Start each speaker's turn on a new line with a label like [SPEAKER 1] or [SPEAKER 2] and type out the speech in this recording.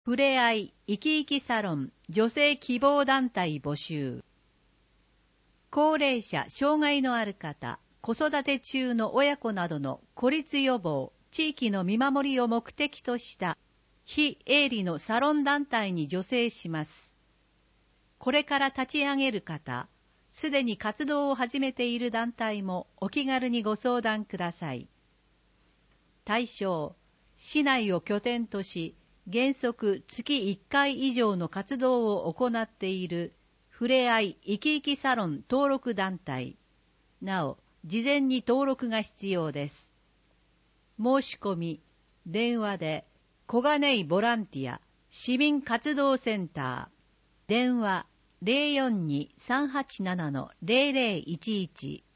[SPEAKER 1] ふれあい生き生きサロン女性希望団体募集。高齢者、障害のある方、子育て中の親子などの孤立予防、地域の見守りを目的とした非営利のサロン団体に助成します。これから立ち上げる方、すでに活動を始めている団体もお気軽にご相談ください。対象、市内を拠点とし、原則月1回以上の活動を行っているふれあい生き生きサロン登録団体。なお、事前に登録が必要です。申し込み、電話で、小金井ボランティア市民活動センター。電話 042-387-0011